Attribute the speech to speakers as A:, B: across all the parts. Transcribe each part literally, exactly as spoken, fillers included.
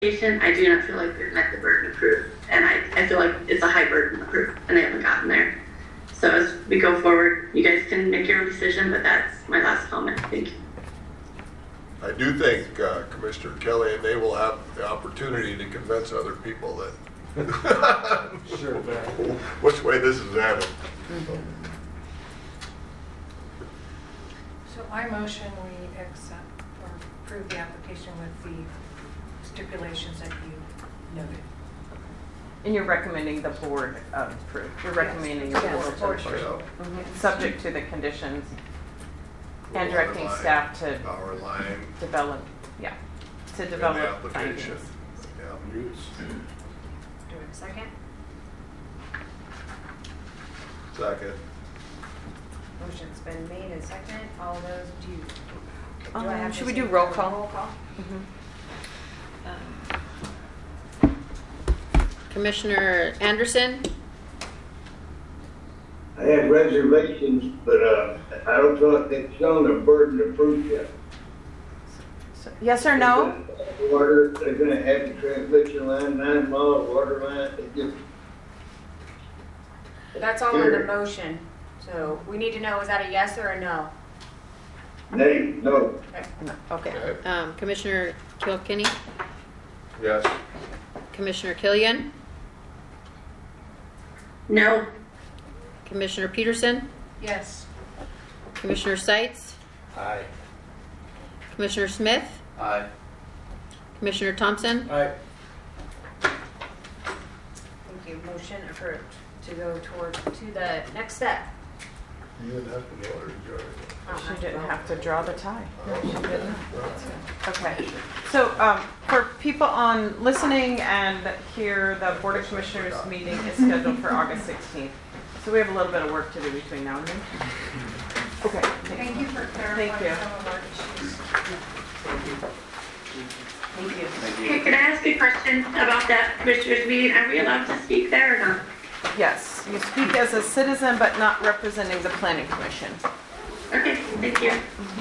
A: I do not feel like they've met the burden of proof, and I, I feel like it's a high burden of proof, and they haven't gotten there. So as we go forward, you guys can make your own decision, but that's my last comment. Thank you.
B: I do think uh, Commissioner Kelly and they will have the opportunity to convince other people that
C: Sure.
B: which way this is headed.
D: Mm-hmm. So I motion we accept or approve the application with the stipulations that you noted.
E: And you're recommending the board uh, approve. You're recommending
D: Yes.
E: approval
D: Yes,
E: to
D: board
E: approve.
D: should.
E: Mhm. Subject to the conditions and
B: Water
E: directing
B: line,
E: staff to
B: Power line.
E: develop, yeah, to
B: in the
E: develop
B: application.
E: findings.
B: Yeah.
D: Do we have a second?
B: Second.
F: Motion's been made and seconded. All those, do you, do I
E: Um,
F: have to
E: should we
F: say
E: do roll
F: the
E: call?
F: Roll call.
E: Mhm.
G: Commissioner Anderson?
H: I have reservations, but uh, I don't feel like they've shown a burden of proof yet.
E: So, yes or no?
H: Water, they're gonna have the transmission line, nine mile water line, it just,
F: That's all in the motion. So we need to know, is that a yes or a no?
H: nay, no.
G: Okay.
B: Okay.
G: Um, Commissioner Kilkenny?
B: Yes.
G: Commissioner Killian?
A: No.
G: Commissioner Peterson?
D: Yes.
G: Commissioner Seitz?
C: Aye.
G: Commissioner Smith?
C: Aye.
G: Commissioner Thompson?
C: Aye.
F: Thank you. Motion approved to go toward, to the next step.
B: You didn't have to vote or did you already vote?
F: I don't
E: She
F: have to
E: didn't
F: vote.
E: have to draw the tie. No, she didn't.
B: Right.
E: Okay. So um, for people on listening and here, the Board of Commissioners meeting is scheduled for August sixteenth. So we have a little bit of work to do between now and then. Okay.
D: Thank you for clarifying
E: Thank you.
D: some of our issues.
E: Thank you.
A: Hey, can I ask a question about that commissioners meeting? Are we allowed to speak there or not?
E: Yes, you speak as a citizen but not representing the Planning Commission.
A: Okay, thank you.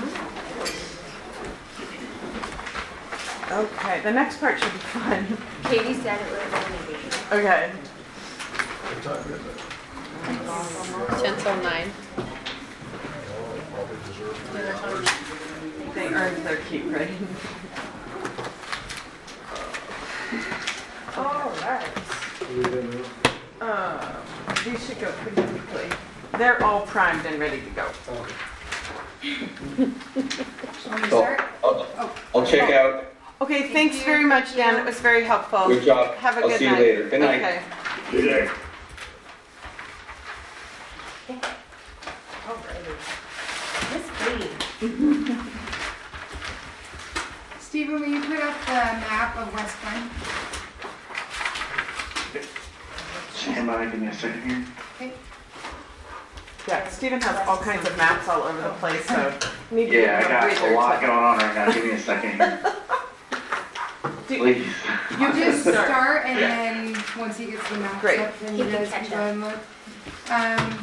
E: Okay, the next part should be fun.
F: Katie said it would only be.
E: Okay.
B: What time is it?
G: ten till nine.
B: Oh, probably deserve three hours.
E: They earned their keep, right? All right. Uh, these should go pretty quickly. They're all primed and ready to go.
D: Want me to
I: So,
D: start?
I: I'll,
D: Oh.
I: I'll check out.
E: Okay,
D: Thank
E: thanks
D: you.
E: very much,
D: Thank
E: Dan.
D: you.
E: It was very helpful.
I: Good job.
E: Have a
I: I'll
E: good
I: see you
E: night.
I: later. Good night.
E: Okay.
H: Good day.
F: Miss Katie.
D: Stephen, will you put up the map of West Bend?
I: Stand by, give me a second here.
D: Okay.
E: Yeah, Stephen has all kinds of maps all over the place, so you need to
I: Yeah, I
E: give him a
I: got
E: breather
I: a lot
E: to-
I: going on right now. Give me a second here.
E: Do-
I: Please.
D: You just
E: Start.
D: start and then, once he gets the maps
E: Great.
D: up, then
F: He
D: you
F: can
D: guys can
F: catch
D: go
F: up.
D: and look. Um,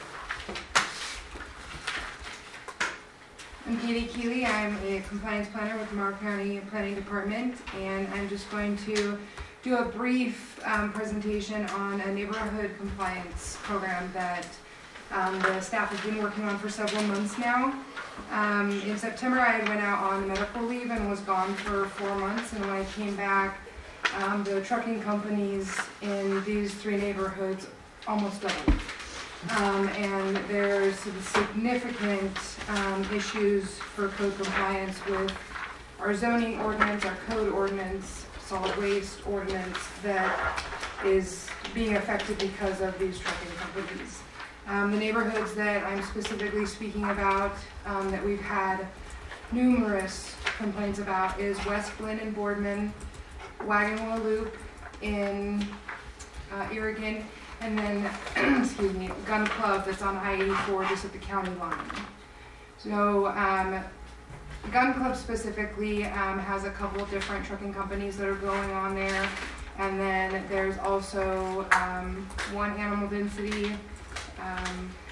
D: I'm Katie Keeley. I'm a compliance planner with the Morrow County Planning Department, and I'm just going to do a brief um, presentation on a neighborhood compliance program that um, the staff has been working on for several months now. Um, in September, I went out on medical leave and was gone for four months, and when I came back, um, the trucking companies in these three neighborhoods almost doubled. Um, and there's some significant um, issues for code compliance with our zoning ordinance, our code ordinance, solid waste ordinance that is being affected because of these trucking companies. Um, the neighborhoods that I'm specifically speaking about, um, that we've had numerous complaints about, is West Glen and Boardman, Wagon Wheel Loop in uh, Irrigan, and then, excuse me, Gun Club that's on I eighty-four just at the county line. So, um, Gun Club specifically um, has a couple of different trucking companies that are going on there, and then there's also um, one animal density um,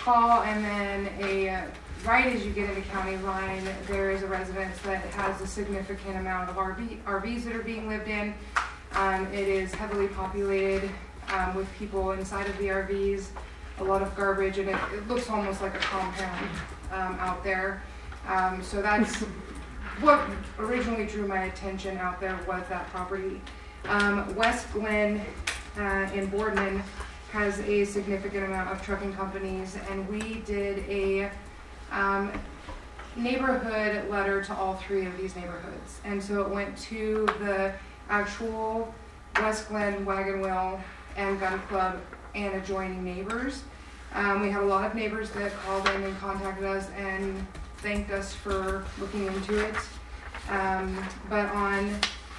D: call, and then a, uh, right as you get into county line, there is a residence that has a significant amount of R V, R Vs that are being lived in. Um, it is heavily populated um, with people inside of the R Vs, a lot of garbage, and it, it looks almost like a compound um, out there. Um, so that's what originally drew my attention out there, was that property. Um, West Glen uh, in Boardman has a significant amount of trucking companies, and we did a um, neighborhood letter to all three of these neighborhoods. And so it went to the actual West Glen Wagon Wheel and Gun Club and adjoining neighbors. Um, we had a lot of neighbors that called in and contacted us and thanked us for looking into it. Um, but on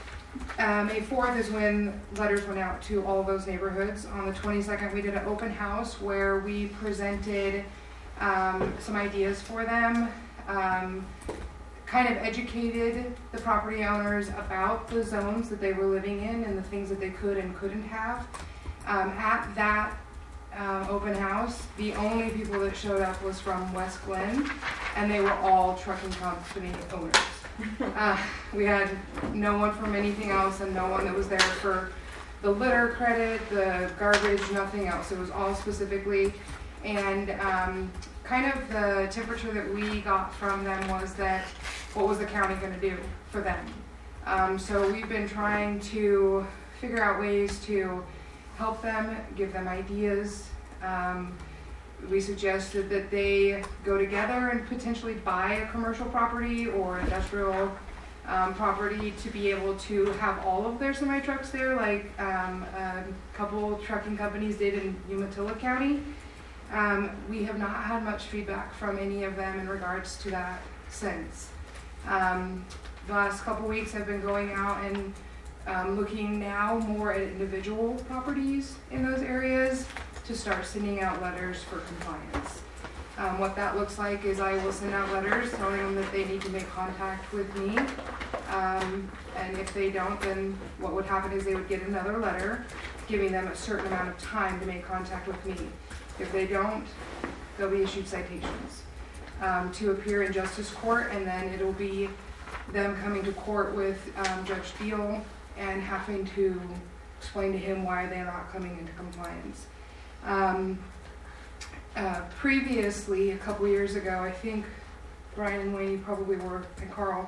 D: uh, May fourth is when letters went out to all of those neighborhoods. On the twenty-second, we did an open house where we presented um, some ideas for them, um, kind of educated the property owners about the zones that they were living in and the things that they could and couldn't have. Um, at that um, open house, the only people that showed up was from West Glen, and they were all trucking company owners. Uh, we had no one from anything else and no one that was there for the litter credit, the garbage, nothing else. It was all specifically, and um, kind of the temperature that we got from them was that what was the county going to do for them? Um, so we've been trying to figure out ways to help them, give them ideas. Um, we suggested that they go together and potentially buy a commercial property or industrial um, property to be able to have all of their semi-trucks there, like um, a couple trucking companies did in Umatilla County. Um, we have not had much feedback from any of them in regards to that since. Um, the last couple weeks I've been going out and um, looking now more at individual properties in those areas to start sending out letters for compliance. Um, what that looks like is I will send out letters telling them that they need to make contact with me. Um, and if they don't, then what would happen is they would get another letter giving them a certain amount of time to make contact with me. If they don't, they'll be issued citations um, to appear in justice court, and then it'll be them coming to court with um, Judge Deal and having to explain to him why they're not coming into compliance. Um, uh, previously, a couple years ago, I think Brian and Wayne, you probably were, and Carl,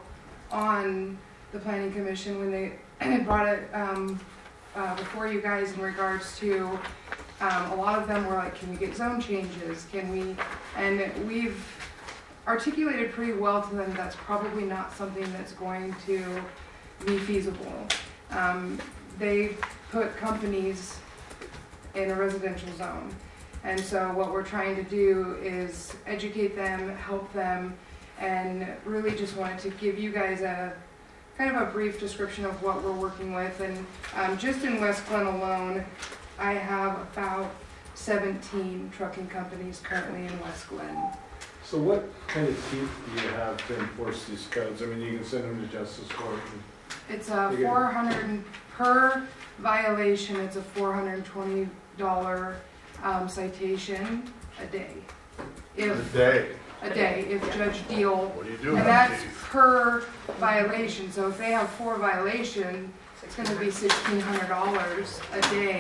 D: on the Planning Commission when they brought it um, uh, before you guys in regards to Um, a lot of them were like, can we get zone changes? Can we, and we've articulated pretty well to them that's probably not something that's going to be feasible. Um, they put companies in a residential zone. And so what we're trying to do is educate them, help them, and really just wanted to give you guys a kind of a brief description of what we're working with. And um, just in West Glen alone, I have about seventeen trucking companies currently in West Glen.
C: So what kind of teeth do you have to enforce these codes? I mean, you can send them to justice court. And
D: It's a four hundred per violation. It's a four hundred twenty dollar um, citation a day.
B: A
D: If
B: day.
D: a day, if Judge Deal,
B: What do you do
D: and
B: with
D: that's
B: these?
D: per violation. So if they have four violations, it's going to be sixteen hundred dollars a day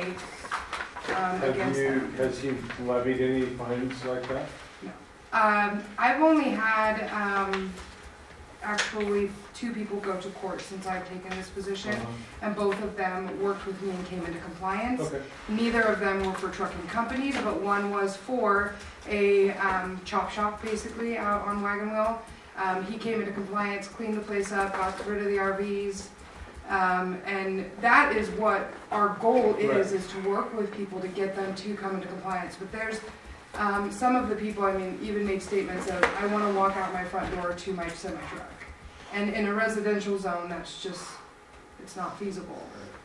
D: um,
C: Have
D: against
C: you,
D: them.
C: has he levied any fines like that?
D: Um, I've only had, um, actually two people go to court since I've taken this position,
C: Uh-huh.
D: and both of them worked with me and came into compliance.
C: Okay.
D: Neither of them were for trucking companies, but one was for a, um, chop shop basically out on Wagon Wheel. Um, he came into compliance, cleaned the place up, got rid of the R Vs. Um, and that is what our goal is,
C: Right.
D: is to work with people to get them to come into compliance. But there's Um, some of the people, I mean, even made statements of, I want to walk out my front door to my semi-truck. And in a residential zone, that's just, it's not feasible.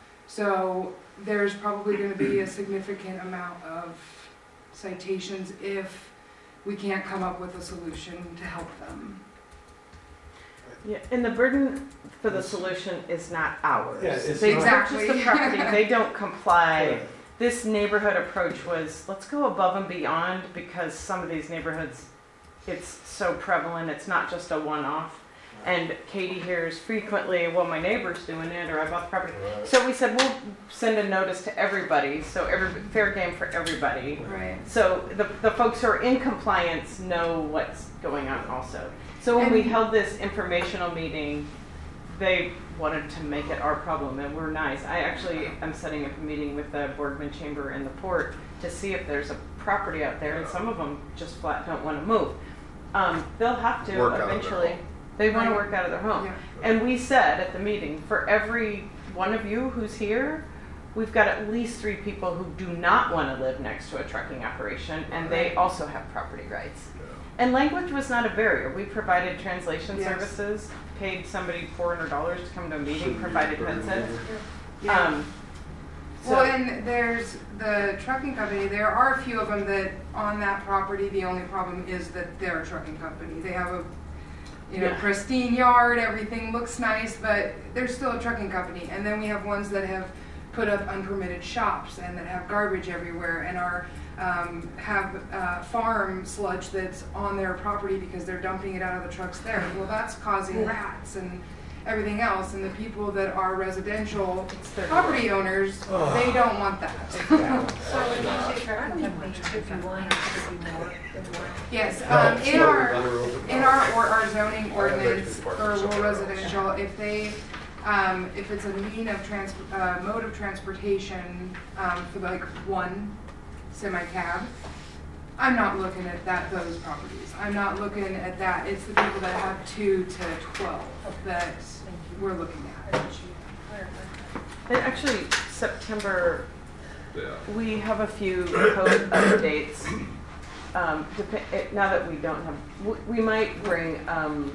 D: So there's probably going to be a significant amount of citations if we can't come up with a solution to help them.
E: Yeah, and the burden for the solution is not ours.
C: Yeah, it's
E: They
C: not-
E: purchase the property, they don't comply.
C: Right.
E: this neighborhood approach was, let's go above and beyond, because some of these neighborhoods, it's so prevalent, it's not just a one-off. And Katie hears frequently, well, my neighbor's doing it, or I bought the property.
B: Right.
E: So we said, we'll send a notice to everybody, so every, fair game for everybody.
D: Right.
E: So the, the folks who are in compliance know what's going on also. So when we
D: And-
E: held this informational meeting, they wanted to make it our problem, and we're nice. I actually am setting up a meeting with the Boardman Chamber and the Port to see if there's a property out there, and some of them just flat don't want to move. Um, they'll have to
B: Work out of their
E: eventually.
B: home.
E: They want to
D: Right.
E: work out of their home.
D: Yeah.
E: And we said at the meeting, for every one of you who's here, we've got at least three people who do not want to live next to a trucking operation, and they
D: Right.
E: also have property rights.
B: Yeah.
E: And language was not a barrier. We provided translation
D: Yes.
E: services, paid somebody four hundred dollars to come to a meeting, provided headsets.
D: Yeah.
E: Um, so,
D: Well, and there's the trucking company, there are a few of them that on that property, the only problem is that they're a trucking company. They have a, you know,
E: Yeah.
D: pristine yard, everything looks nice, but they're still a trucking company. And then we have ones that have put up unpermitted shops and that have garbage everywhere and are, um, have, uh, farm sludge that's on their property because they're dumping it out of the trucks there. Well, that's causing rats and everything else, and the people that are residential
E: their
D: property owners, they don't want that.
F: So when you say trucking company, if you want it to be more than one.
D: Yes,
B: No,
D: um, in
B: sorry,
D: our,
B: another open
D: in
B: house.
D: our, or our zoning ordinance
B: they can park
D: for rural
B: somewhere else.
D: residential, if they, um, if it's a mean of trans, uh, mode of transportation, um, for like one semi-cab, I'm not looking at that, those properties. I'm not looking at that. It's the people that have two to twelve that we're looking at.
E: and actually, September,
B: Yeah.
E: we have a few code updates. Um, dep- it, now that we don't have, we, we might bring um,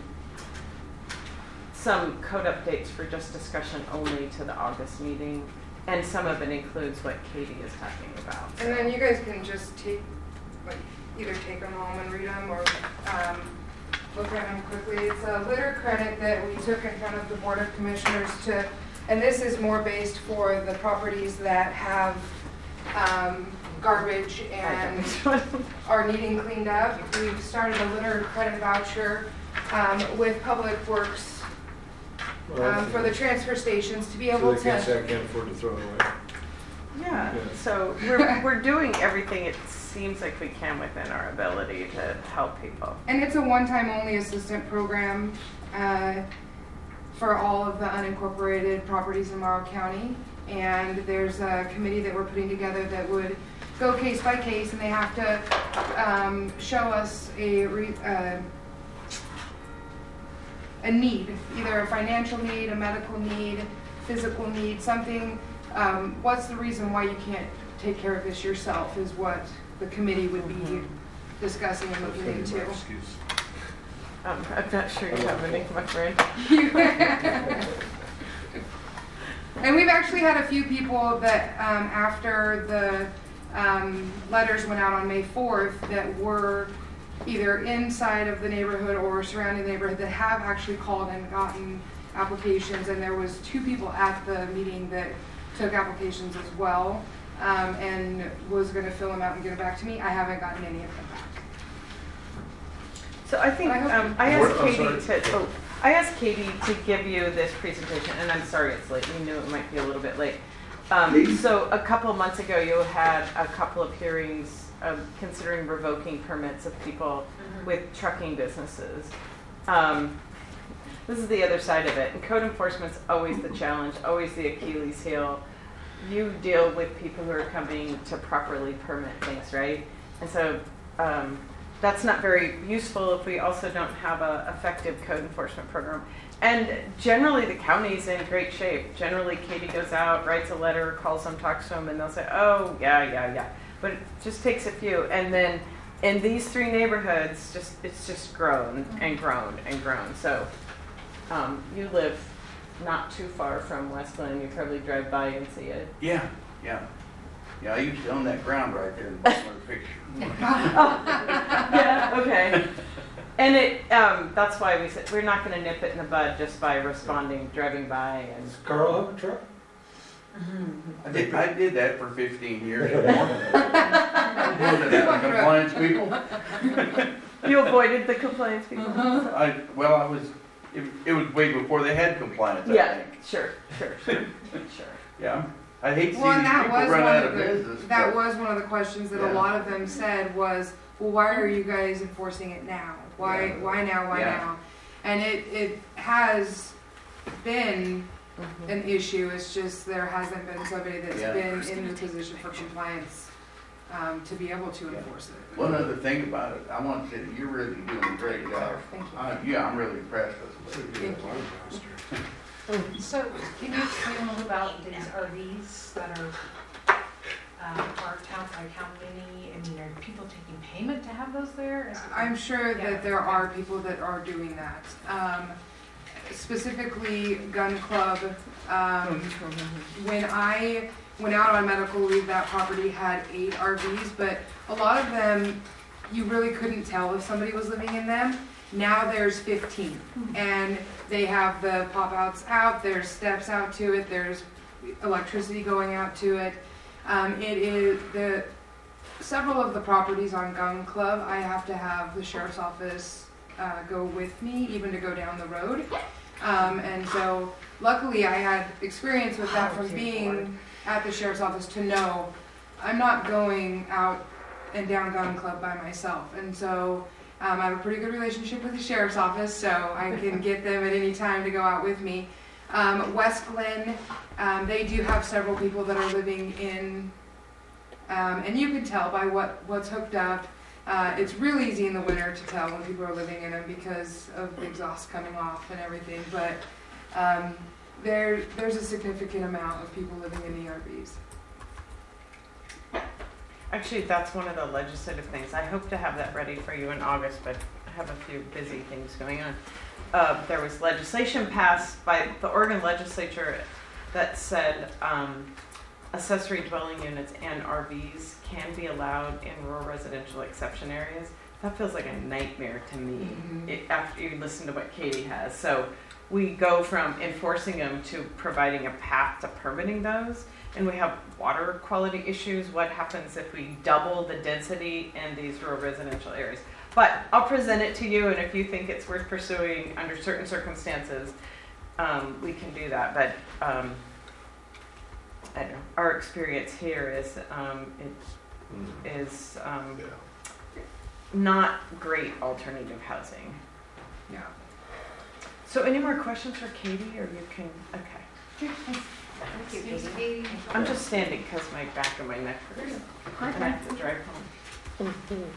E: some code updates for just discussion only to the August meeting, and some of it includes what Katie is talking about.
D: And then you guys can just take, like, either take them home and read them or um, look at them quickly. It's a litter credit that we took in front of the Board of Commissioners to, and this is more based for the properties that have um, garbage and are needing cleaned up. We've started a litter credit voucher um, with Public Works um, for the transfer stations to be
C: So
D: able
C: they can't
D: to.
C: say I can't afford to throw it away.
E: Yeah,
C: Yeah.
E: so we're, we're doing everything it seems like we can within our ability to help people.
D: And it's a one-time only assistant program uh, for all of the unincorporated properties in Morrow County. And there's a committee that we're putting together that would go case by case, and they have to um, show us a re, uh, a need, either a financial need, a medical need, physical need, something. Um, what's the reason why you can't take care of this yourself is what the committee would be discussing and looking
C: That's gonna be
D: into.
C: my excuse.
E: Um, I'm not sure you have any, my friend.
D: And we've actually had a few people that, um, after the, um, letters went out on May fourth, that were either inside of the neighborhood or surrounding the neighborhood that have actually called and gotten applications. And there was two people at the meeting that took applications as well, um, and was gonna fill them out and get it back to me. I haven't gotten any of them back.
E: So I think,
D: I hope-
E: um, I
B: What-
E: asked
B: I'm
E: Katie
B: sorry.
E: to, oh, I asked Katie to give you this presentation, and I'm sorry it's late, we knew it might be a little bit late. Um,
H: Please.
E: so a couple of months ago, you had a couple of hearings of considering revoking permits of people with trucking businesses. Um, this is the other side of it, and code enforcement's always the challenge, always the Achilles heel. You deal with people who are coming to properly permit things, right? And so, um, that's not very useful if we also don't have a effective code enforcement program. And generally, the county's in great shape. Generally, Katie goes out, writes a letter, calls them, talks to them, and they'll say, oh, yeah, yeah, yeah. But it just takes a few. And then in these three neighborhoods, just it's just grown and grown and grown. So um, you live not too far from Westland. You probably drive by and see it.
J: Yeah, yeah. Yeah, I used to own that ground right there in the bottom of the picture.
E: Yeah, okay. And it, um, that's why we said, we're not gonna nip it in the bud just by responding, driving by and.
C: Does Carl have a truck?
J: I did, I did that for fifteen years. Compliance people.
E: You avoided the compliance people?
J: I, well, I was, it, it was way before they had compliance, I
E: Yeah,
J: think.
E: sure, sure, sure, sure.
J: Yeah, I hate to see
D: Well, and
J: these
D: that
J: people
D: was
J: run
D: one
J: out
D: of
J: of
D: the,
J: business.
D: that
J: but-
D: was one of the questions that
J: Yeah.
D: a lot of them said was, well, why are you guys enforcing it now? Why,
J: Yeah.
D: why now, why
J: Yeah.
D: now? And it, it has been
E: Mhm.
D: an issue, it's just there hasn't been somebody that's
J: Yeah.
D: been in the position for compliance, um, to be able to
J: Yeah.
D: enforce it.
J: One other thing about it, I want to say that you're really doing a great job.
D: Thank you.
J: Uh, yeah, I'm really impressed with it.
F: So can you explain a little about these R Vs that are uh, parked out, like how many, I mean, are people taking payment to have those there? Is it-
D: I'm sure
F: Yeah.
D: that there are people that are doing that. Um, specifically Gun Club, um, when I went out on medical leave, that property had eight R Vs, but a lot of them, you really couldn't tell if somebody was living in them. Now there's fifteen, and they have the pop-outs out, there's steps out to it, there's electricity going out to it. Um, it is, the, several of the properties on Gun Club, I have to have the sheriff's office uh, go with me, even to go down the road. Um, and so luckily I had experience with that from being at the sheriff's office to know I'm not going out and down Gun Club by myself. And so um, I have a pretty good relationship with the sheriff's office, so I can get them at any time to go out with me. Um, West Glen, um, they do have several people that are living in, um, and you can tell by what, what's hooked up. Uh, it's real easy in the winter to tell when people are living in them because of the exhaust coming off and everything, but um, there, there's a significant amount of people living in the R Vs.
E: Actually, that's one of the legislative things. I hope to have that ready for you in August, but I have a few busy things going on. Uh, there was legislation passed by the Oregon legislature that said um, accessory dwelling units and R Vs can be allowed in rural residential exception areas. That feels like a nightmare to me
D: Mhm.
E: it, after you listen to what Katie has. So we go from enforcing them to providing a path to permitting those. And we have water quality issues. What happens if we double the density in these rural residential areas? But I'll present it to you, and if you think it's worth pursuing under certain circumstances, um, we can do that. But um, I don't know. Our experience here is um, it is um,
B: Yeah.
E: not great alternative housing.
D: Yeah.
E: So, any more questions for Katie, or you can? Okay.
F: Thank you, Katie.
E: I'm just standing because my back and my neck hurts. And I have to drive home.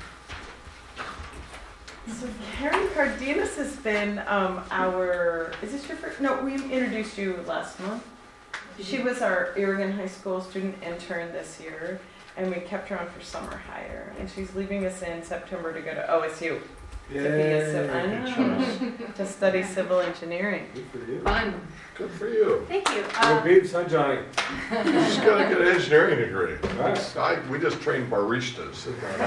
E: So Carrie Cardenas has been um, our, is this your first? No, we introduced you last month. She was our Oregon High School student intern this year, and we kept her on for summer hire. And she's leaving us in September to go to O S U to be a civil, I know, to study civil engineering.
C: Good for you.
A: Fun.
B: Good for you.
F: Thank you.
C: Good
F: Uh,
C: beats, huh, Johnny?
B: You just gotta get an engineering degree.
C: Nice.
B: I, we just train baristas.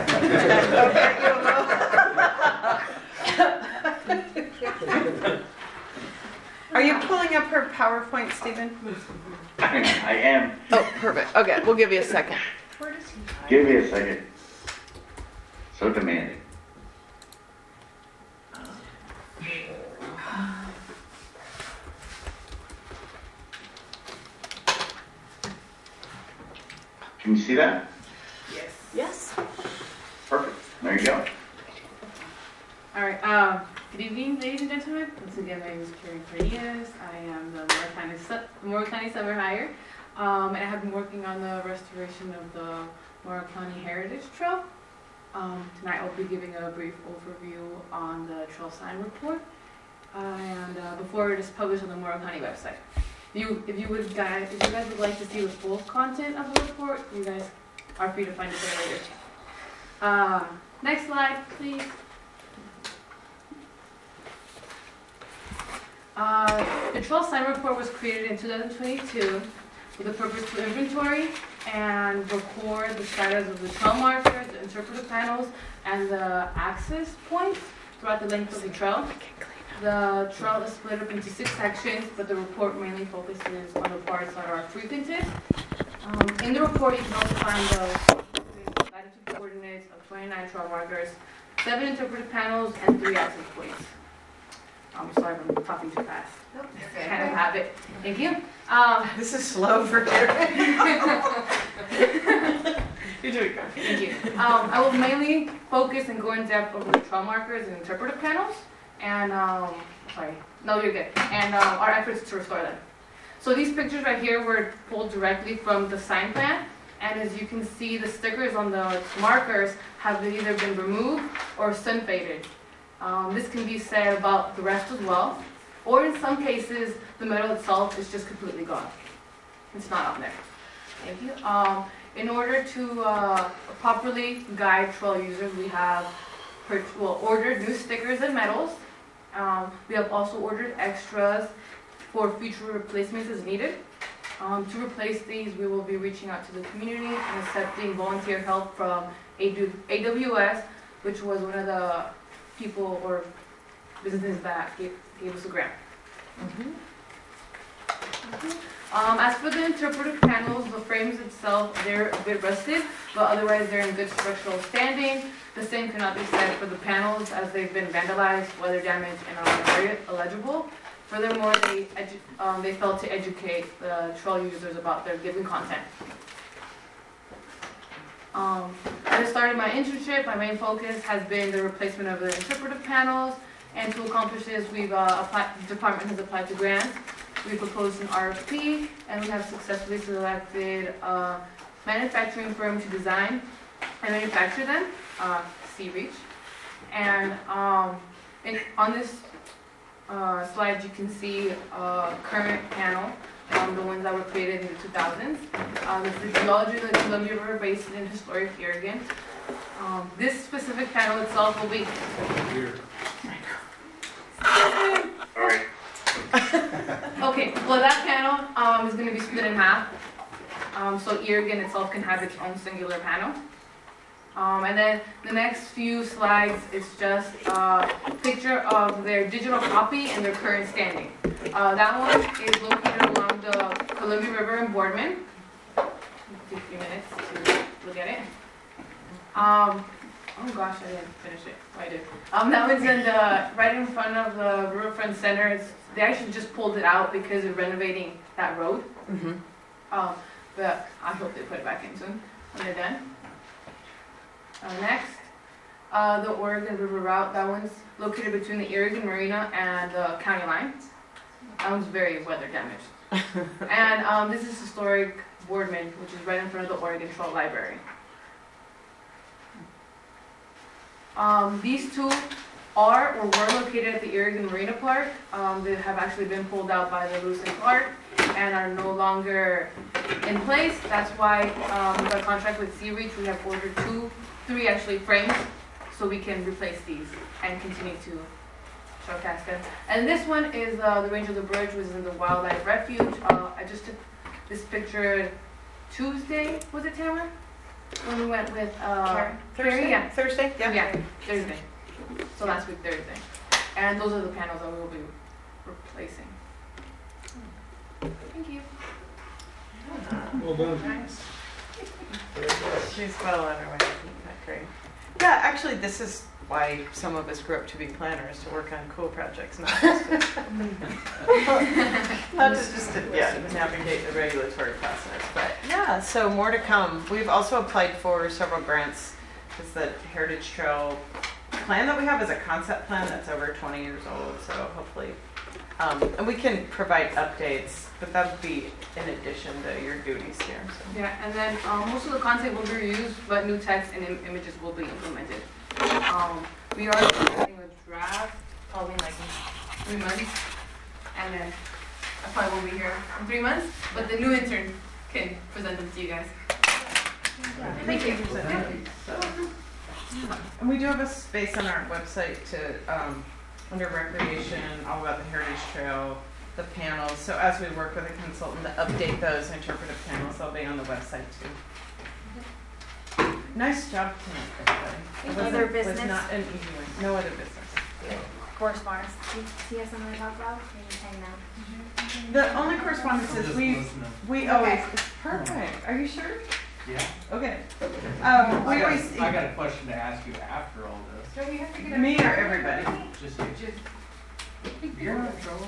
E: Are you pulling up her PowerPoint, Stephen?
I: I am.
E: Oh, perfect. Okay, we'll give you a second.
F: where does he hide?
I: Give me a second. So demanding. Can you see that?
F: Yes.
G: Yes.
I: Perfect. There you go.
K: All right. Um, good evening, ladies and gentlemen. Once again, my name is Carrie Farias. I am the Moore County, Su- Moore County Summer Hire, um, and I have been working on the restoration of the Moore County Heritage Trail. Um, tonight, I'll be giving a brief overview on the trail sign report, uh, and uh, before it is published on the Moore County website. You, if you would guys, if you guys would like to see the full content of the report, you guys are free to find it there later. Uh, next slide, please. Uh, the trail sign report was created in two thousand twenty-two with the purpose to inventory and record the status of the trail markers, the interpretive panels, and the access points throughout the length of the trail. The trail is split up into six sections, but the report mainly focuses on the parts that are frequented. Um, in the report, you can also find the latitude coordinates of twenty-nine trail markers, seven interpretive panels, and three access points. I'm sorry if I'm talking too fast.
F: Nope,
K: Just kind of have it. Thank you. Um,
E: This is slow for Karen. You're doing good.
K: Thank you. Um, I will mainly focus and go in depth over the trail markers and interpretive panels, and um, sorry, no, you're good. And um, our efforts to restore them. So these pictures right here were pulled directly from the sign plan, and as you can see, the stickers on the markers have either been removed or sun faded. Um, this can be said about the rest as well, or in some cases, the metal itself is just completely gone. It's not on there. Thank you. Um, in order to uh, properly guide trail users, we have per- well, ordered new stickers and medals. Um, we have also ordered extras for future replacements as needed. Um, to replace these, we will be reaching out to the community and accepting volunteer help from A W S, which was one of the people or businesses that gave, gave us a grant.
E: Mm-hmm.
K: Um, as for the interpretive panels, the frames itself, they're a bit rusted, but otherwise they're in good structural standing. The same cannot be said for the panels as they've been vandalized, weather damaged, and are very illegible. Furthermore, they, edu um, they failed to educate the trail users about their given content. Um, as I started my internship, my main focus has been the replacement of the interpretive panels, and to accomplish this, we've uh, applied, the department has applied to grants. We proposed an R F P, and we have successfully selected a manufacturing firm to design and manufacture them, uh, C-Reach. And um, in, on this uh, slide, you can see a current panel, um, the ones that were created in the two thousands. Uh, this is the geology of the Columbia River Basin in historic Oregon. Um, this specific panel itself will be
C: Here.
I: All right.
K: Okay, well that panel um, is going to be split in half. Um, so Oregon itself can have its own singular panel. Um, and then the next few slides is just a picture of their digital copy and their current standing. Uh, that one is located along the Columbia River in Boardman. Take a few minutes to look at it. Um, oh gosh, I didn't finish it. Oh, I did. Um, that one's in the, right in front of the Riverfront Center. It's, they actually just pulled it out because they're renovating that road.
E: Mm-hmm.
K: Um, but I hope they put it back in soon when they're done. Uh, next, uh, the Oregon River Route. That one's located between the Oregon Marina and the county line. That one's very weather damaged. And um, this is historic Boardman, which is right in front of the Oregon Trail Library. Um, these two are or were located at the Oregon Marina Park. Um, they have actually been pulled out by the Lewis and Clark and are no longer in place. That's why um, with our contract with C-Reach, we have ordered two, three actually frames, so we can replace these and continue to showcase them. And this one is uh, the Range of the Bridge, which is in the Wildlife Refuge. Uh, I just took this picture Tuesday, was it Tamara? When we went with uh,
E: Karen?
K: Carrie,
E: Thursday?
K: yeah.
E: Thursday? Yeah.
K: Yeah, Thursday. So last week Thursday. And those are the panels that we will be replacing. Thank you.
C: Well done.
F: Nice.
E: She's well on her way. Isn't that great? Yeah, actually, this is why some of us grew up to be planners, to work on cool projects, not just to, not to just to, yeah, navigate the regulatory process. But yeah, so more to come. We've also applied for several grants because the Heritage Trail plan that we have is a concept plan that's over twenty years old. So hopefully, um, and we can provide updates, but that would be in addition to your duties here. So.
K: Yeah, and then um, most of the content will be reused, but new text and Im images will be implemented. Um, we are presenting a draft probably in like three months, and then I probably won't be here in three months, but the new intern can present them to you guys. Thank you.
E: So, and we do have a space on our website to, um, under recreation, all about the Heritage Trail, the panels. So as we work with a consultant to update those interpretive panels, they'll be on the website too. Nice job tonight, everybody.
F: Any other
E: It was
F: business?
E: not an easy one. No other business.
L: correspondence, do you, do you have something to talk about? Maybe hang out.
E: The only correspondence is we, we always, perfect, are you sure?
M: Yeah.
E: Okay. Um,
M: I
E: we
M: got,
E: always.
M: I got a question to ask you after all this.
D: So we have to get a.
E: Me or everybody?
M: Just you.
D: Just.
M: You're in trouble.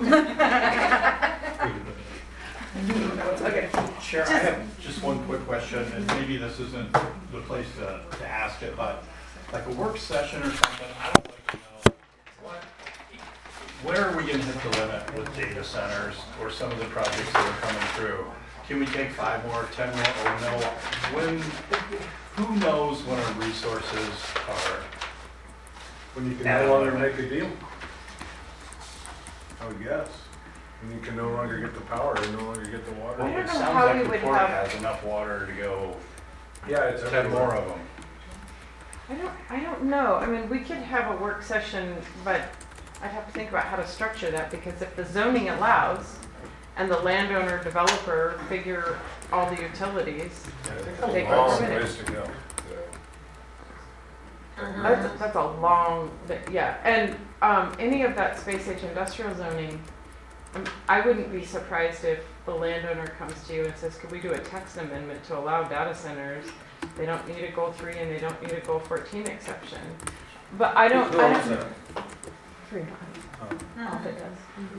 E: Okay.
N: Chair, I have just one quick question, and maybe this isn't the place to, to ask it, but like a work session or something, I don't like to know, what, where are we gonna hit the limit with data centers or some of the projects that are coming through? Can we take five more, ten more, or no? When, who knows when our resources are?
C: When you can no longer make a deal. I would guess. When you can no longer get the power and no longer get the water.
E: I don't
N: It
E: know
N: sounds
E: how
N: like
E: we
N: the
E: would
N: port
E: have-
N: has enough water to go
C: Yeah, it's
N: ten
C: everywhere.
N: more of them.
E: I don't, I don't know. I mean, we could have a work session, but I'd have to think about how to structure that, because if the zoning allows and the landowner developer figure all the utilities, they go
C: Long
E: permitting.
C: ways to go.
E: That's, that's a long, yeah, and, um, any of that space age industrial zoning, um, I wouldn't be surprised if the landowner comes to you and says, could we do a text amendment to allow data centers? They don't need a goal three and they don't need a goal fourteen exception. But I don't, I don't. Three, oh, it does.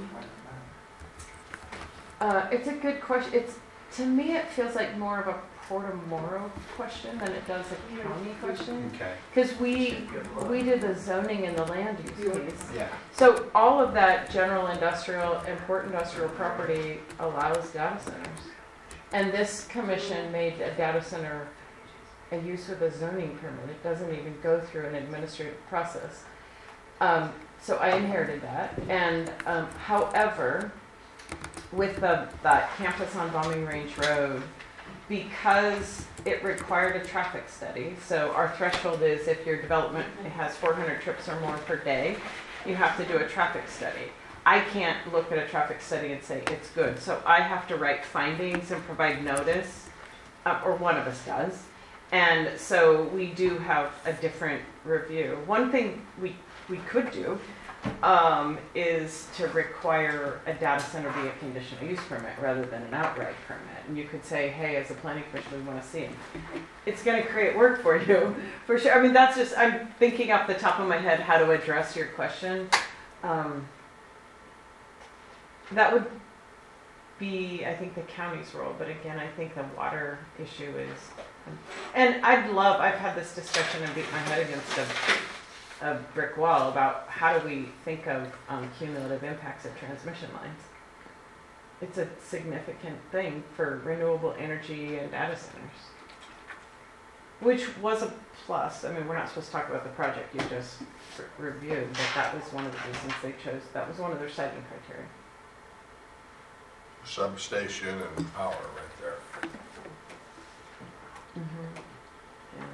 E: Uh, it's a good question. It's, to me, it feels like more of a Portomoro question than it does a county question.
N: Okay.
E: Because we, we did the zoning and the land use piece.
N: Yeah.
E: So all of that general industrial, important industrial property allows data centers. And this commission made a data center a use with a zoning permit. It doesn't even go through an administrative process. Um, so I inherited that. And um, however, with the that campus on Bombing Range Road, because it required a traffic study, so our threshold is if your development has four hundred trips or more per day, you have to do a traffic study. I can't look at a traffic study and say it's good, so I have to write findings and provide notice, uh, or one of us does. And so we do have a different review. One thing we we could do um, is to require a data center be a conditional use permit rather than an outright permit. And you could say, hey, as a planning commission, we want to see it. It's going to create work for you, for sure. I mean, that's just, I'm thinking off the top of my head how to address your question. Um, that would be, I think, the county's role. But again, I think the water issue is, and I'd love, I've had this discussion and beat my head against a a brick wall about how do we think of um, cumulative impacts of transmission lines. It's a significant thing for renewable energy and data centers, which was a plus. I mean, we're not supposed to talk about the project you just re- reviewed, but that was one of the reasons they chose, that was one of their citing criteria.
B: Substation and power right there.
E: Mm-hmm. Yeah.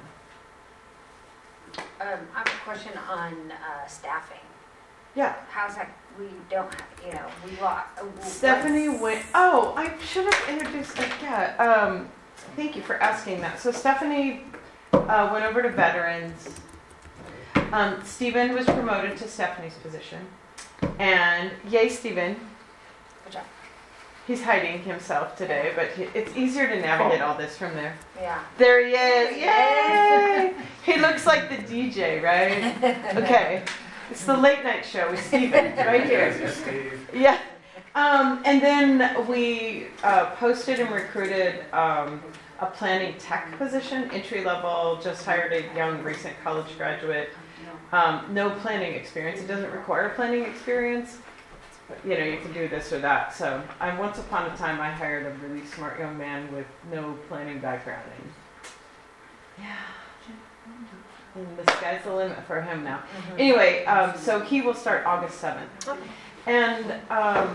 L: Um, I have a question on uh, staffing.
E: Yeah.
L: How's that? We don't have, you know, we lost. Uh,
E: Stephanie went, oh, I should have introduced, uh, yeah, um, thank you for asking that. So Stephanie uh, went over to veterans. Um, Stephen was promoted to Stephanie's position. And yay, Stephen.
L: Good job.
E: He's hiding himself today, but he, it's easier to navigate all this from there.
L: Yeah.
E: There he is. Yay! He looks like the D J, right? Okay. It's the late night show with Stephen, right here. Yeah. Um, and then we uh, posted and recruited um, a planning tech position, entry level, just hired a young recent college graduate. Um, no planning experience. It doesn't require planning experience. You know, you can do this or that. So, I once upon a time I hired a really smart young man with no planning background. And yeah, and the sky's the limit for him now. Mm-hmm. Anyway, um, so he will start August seventh. Okay. And um,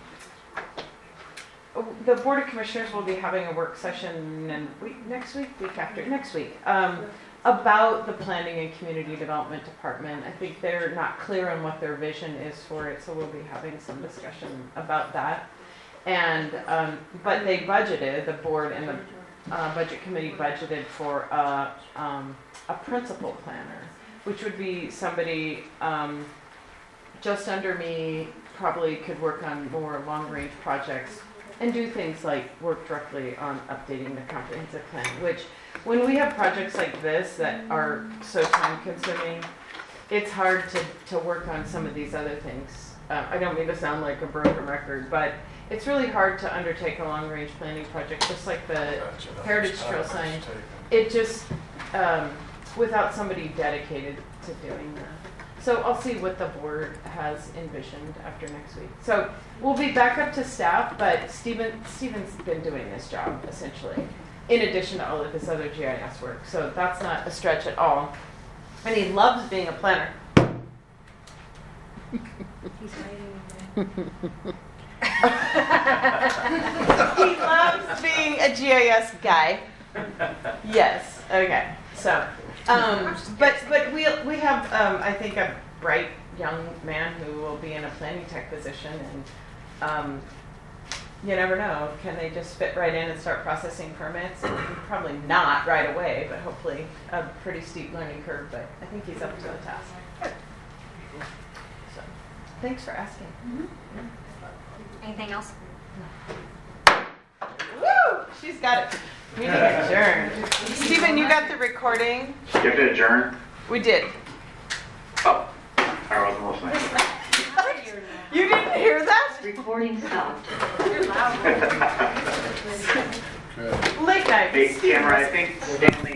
E: the Board of Commissioners will be having a work session and week, next week, week after, next week. Um, about the Planning and Community Development Department. I think they're not clear on what their vision is for it, so we'll be having some discussion about that. And um, but they budgeted, the board and the uh, budget committee budgeted for a, um, a principal planner, which would be somebody um, just under me probably could work on more long-range projects and do things like work directly on updating the comprehensive plan, which when we have projects like this that are so time-consuming, it's hard to, to work on some of these other things. Uh, I don't mean to sound like a broken record, but it's really hard to undertake a long-range planning project, just like the Heritage Trail sign. It just, um, without somebody dedicated to doing that. So I'll see what the board has envisioned after next week. So we'll be back up to staff, but Stephen, Stephen's been doing this job essentially, in addition to all of this other G I S work. So that's not a stretch at all. And he loves being a planner.
L: He's waiting.
E: He loves being a G I S guy. Yes. Okay. So, um, but but we we have um, I think a bright young man who will be in a planning tech position, and um, you never know. Can they just fit right in and start processing permits? Probably not right away, but hopefully a pretty steep learning curve. But I think he's up to the task. So, thanks for asking.
L: Mm-hmm. Anything else?
E: Woo! She's got it. Meeting adjourned. Stephen, you got the recording?
I: You have to adjourn?
E: We did.
I: Oh, I wasn't listening.
E: You didn't hear that?
L: Recording stopped.
E: Late night.
I: Hey, Cameron, I think Stanley